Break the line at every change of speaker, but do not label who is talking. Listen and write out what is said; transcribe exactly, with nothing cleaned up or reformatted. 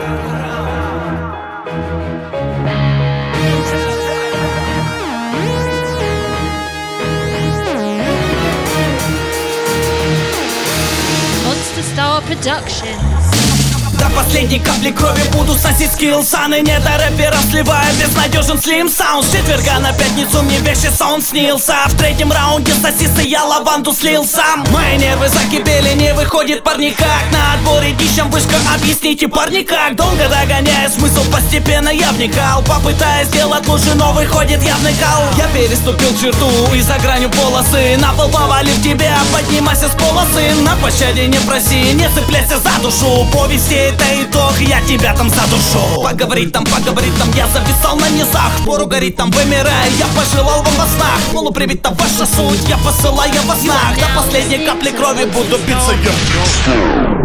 Monster Star Productions.
До последней капли крови буду сосить скиллсаны. Не до рэпера сливая безнадежен слим саунд. С четверга на пятницу мне вещи сон снился. В третьем раунде сосисы я лаванду слил сам. Мои нервы закипели, не выходит парни как. На отборе дичем вышка, объясните парни как. Долго догоняя смысл, постепенно я вникал. Попытаясь сделать лучше, но выходит явный кал. Я переступил черту и за гранью полосы. На пол повалив тебя, поднимайся с полосы. На пощаде не проси, не цепляйся за душу. Повести это итог, я тебя там задушу. Поговорить там, поговорить там, я зависал на низах. Пору горит там, вымирая, я пожелал вам во снах. Полупривита ваша суть, я посылаю во снах. До последней капли крови буду биться я.